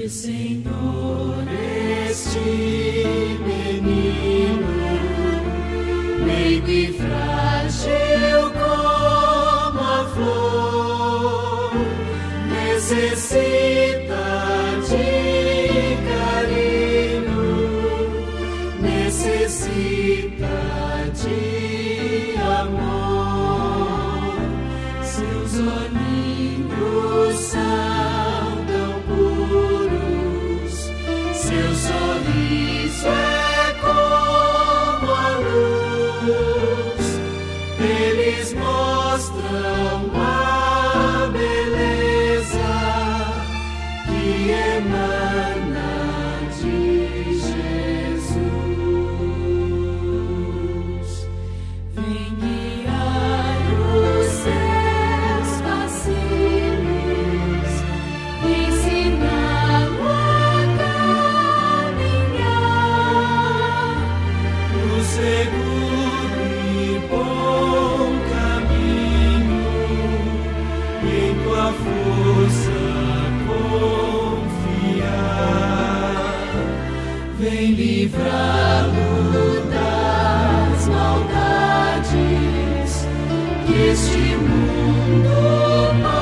Senhor, este menino, meigo e frágil como a flor, necessita de carinho, necessita de amor. Seus olhinhos são tão puros, seu sorriso é como a luz, eles mostram a beleza que emana de Jesus. Vem guiar os seus passinhos, ensiná-lo a caminhar no seguro e bom caminho, em tua força confiar. Vem livrá-lo das maldades que este mundo